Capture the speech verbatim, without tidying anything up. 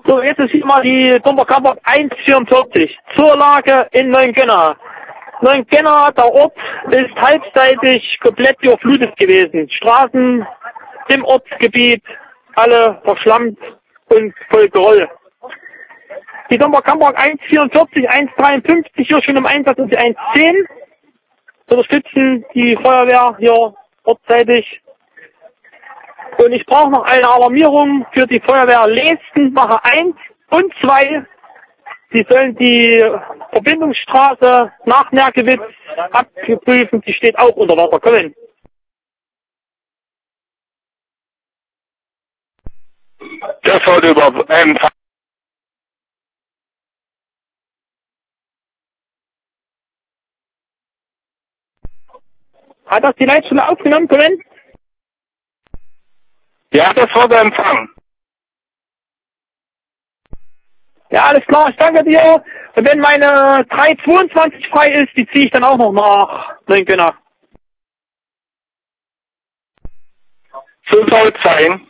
So, jetzt ist hier mal die Dumperkammer eins vierundvierzig. Zur Lage in Neuengenna. Neuengenna, der Ort, ist halbseitig komplett überflutet gewesen. Straßen im Ortsgebiet, alle verschlammt und voll Geröll. Die Dumperkammer eins vierundvierzig, eins dreiundfünfzig hier schon im Einsatz und die eins zehn unterstützen die Feuerwehr hier ortsseitig. Und ich brauche noch eine Alarmierung für die Feuerwehr Leesten, Wache eins und zwei. Sie sollen die Verbindungsstraße nach Nerkewitz abprüfen. Die steht auch unter Wasser. Kommen. Das wurde über Empfang. Hat das die Leitstelle aufgenommen? Kommen. Ja, das wurde empfangen. Ja, alles klar, ich danke dir. Und wenn meine drei zweiundzwanzig frei ist, die ziehe ich dann auch noch nach Neuengenna. So soll es sein.